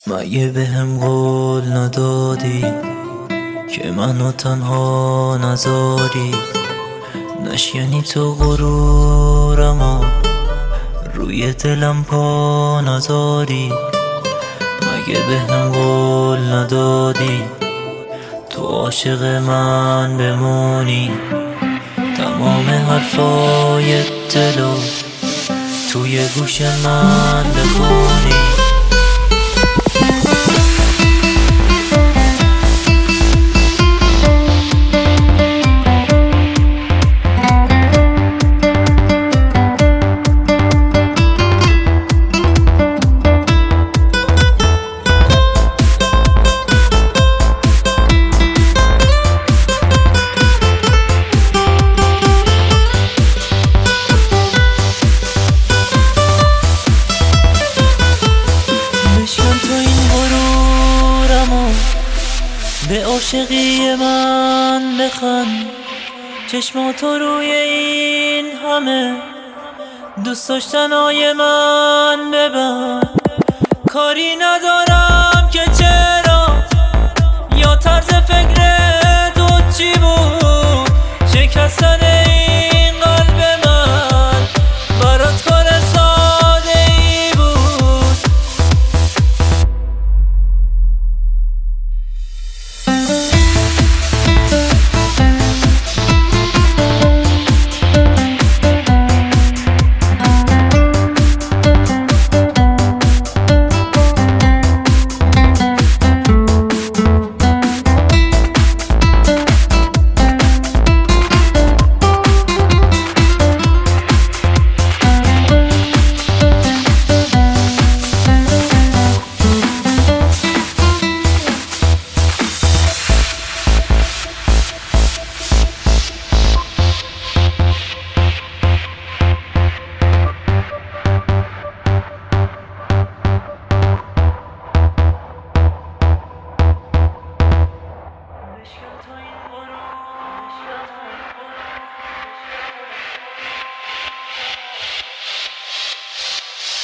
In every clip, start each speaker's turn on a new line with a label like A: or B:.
A: مگه بهم قول ندادی که منو تنها نذاری؟ نشکنی تو غرورمو روی دلم پا نذاری؟ مگه بهم قول ندادی تو عاشق من بمونی؟ تمام حرفای دلو توی گوش من بخونی؟ به عاشقی من بخند، چشماتو روی این همه دوست داشتنای من ببند. کاری ندارم که چرا یا طرز فکر تو چی بود، شکستن این قلب من برات کار ساده ای بود.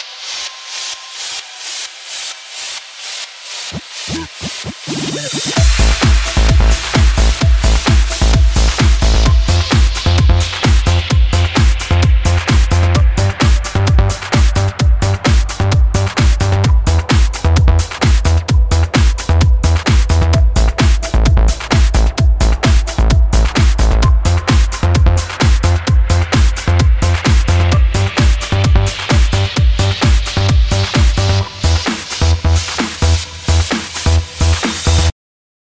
A: Yeah.